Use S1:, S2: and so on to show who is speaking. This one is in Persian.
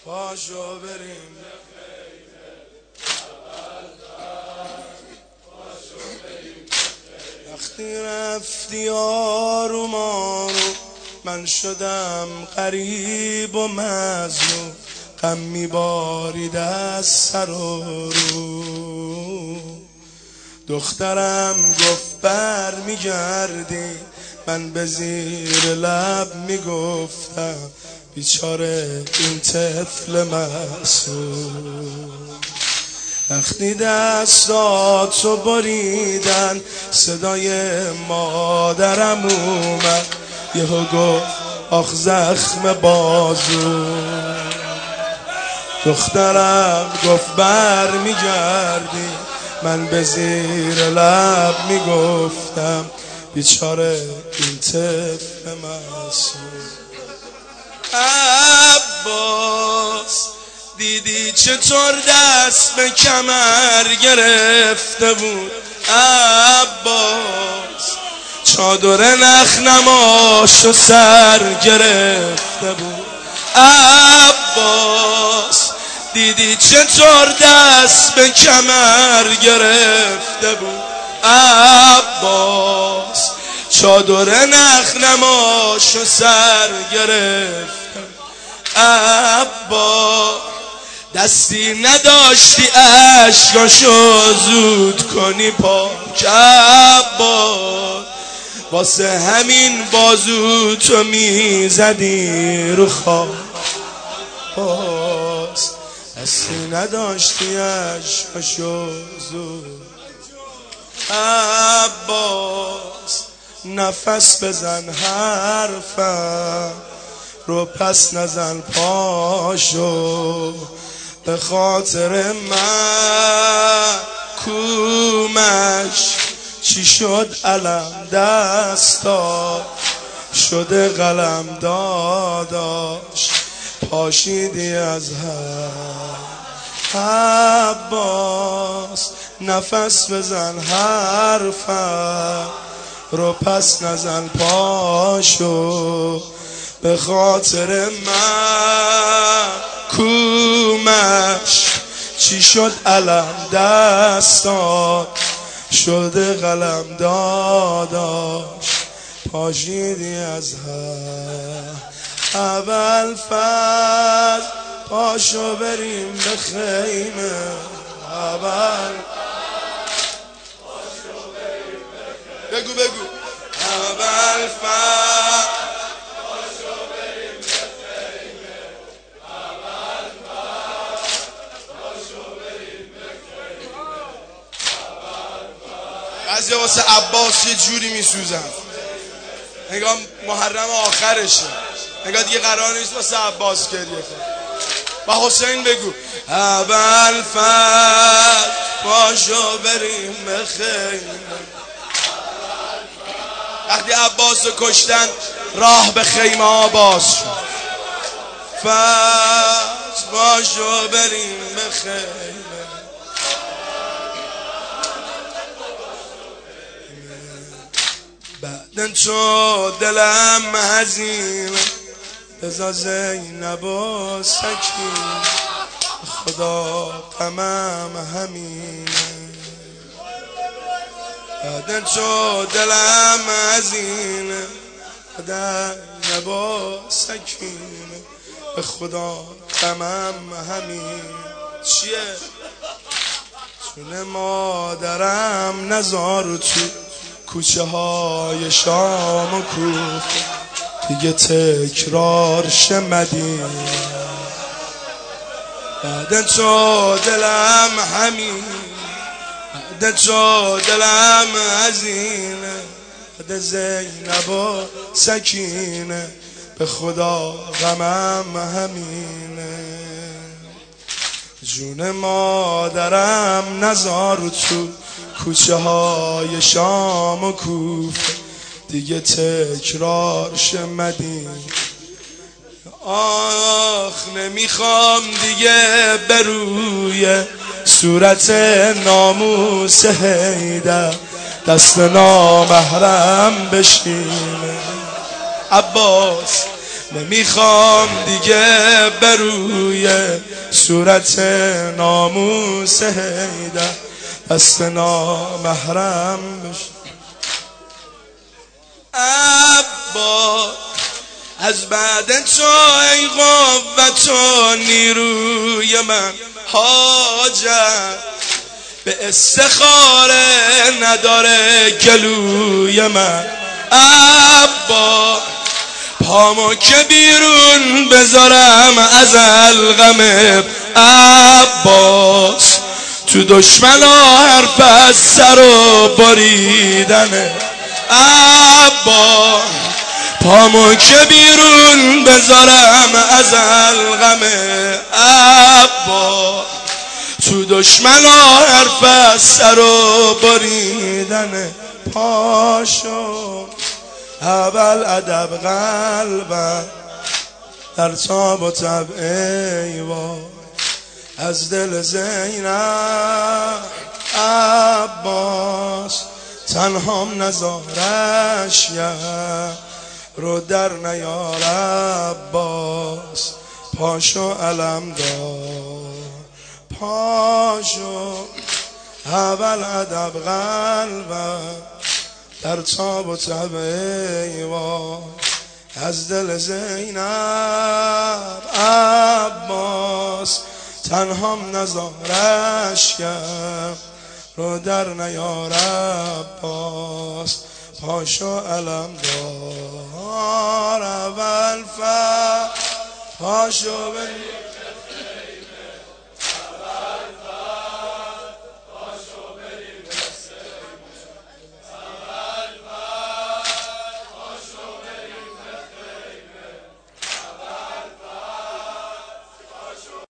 S1: پاشو بریم وقتی رفتی آروم آروم من شدم غریب و مظلوم غم میبارید از سر و رو دخترم گفت بر میگردی من به زیر لب میگفتم بیچاره این طفل معصوم وقتی دستاتو بریدن صدای مادرم اومد یهو گفت آخ زخم بازو دخترم گفت بر میگردی من به زیر لب میگفتم بیچاره این طفل معصوم عباس دیدی چطور دست به کمر گرفته بود عباس چادر نخنماشو سر گرفته بود عباس دیدی چطور دست به کمر گرفته بود عباس چادر نخنماشو سر گرفته بود عباس دستی نداشتی عشقاشو زود کنی پاک عباس واسه همین بازو تو میزدی رو خواب دستی نداشتی عشقاشو زود عباس نفس بزن حرفم رو پس نزن پاشو به خاطر من کومش چی شد علم دستا شده قلم داداش پاشیدی از عباس نفس بزن حرفم رو پس نزن پاشو به خاطر من کومش چی شد علم دستان شده قلم داداش پاشیدی از اول فصل پاشو بریم به خیمه اول بگو اول فصل پاشو بریم به خیمه اول فصل پاشو بریم به خیمه بعضی واسه عباس یه جوری میسوزن انگار محرم آخرشه انگار دیگه قرار نیست واسه عباس گریه کنه با حسین بگو اول فصل پاشو بریم به خیمه وقتی عباس رو کشتن راه به خیمه ها باز شد فصل پاشو بریم به خیمه بعد تو دلم حزینه بذار زینب و سکینه خدا غمم همینه بعد تو دلم حزینه زینب و سکینه به خدا غمم همینه چیه؟ چون مادرم نزار تو کوچه های شام و کوفه دیگه تکرار شه مدینه بعد تو دلم همین بعد تو دلم حزینه بعد زینب و سکینه به خدا غمم همینه جون مادرم نزار تو کوچه های شام و کوفه دیگه تکرار شه مدینه آخ نمیخوام دیگه بروی صورت ناموس حیدر دست نامحرم بشینه عباس نمیخوام دیگه بروی صورت ناموس حیدر دست نامحرم بشه. عباس از بعد تو ای قوت و نیروی من، حاجت به استخاره نداره گلوی من. عباس پامو که بیرون بذارم از الغم، عباس تو دشمنا حرف از سر و بریدنه. عباس پامو که بیرون بذارم از الغم، عباس تو دشمنا حرف از سر و بریدنه. پاشو اول ادب قلبم در تاب و تب ای وای از دل زینب. عباس تنهام نزارش رو در نیار. عباس پاشو علم دار، پاشو اول ادب قلبم در تاب و تب ای وای از دل زینب. عباس تنهام نزارش رو در نیار. عباس پاشو علم دار، اول پاشو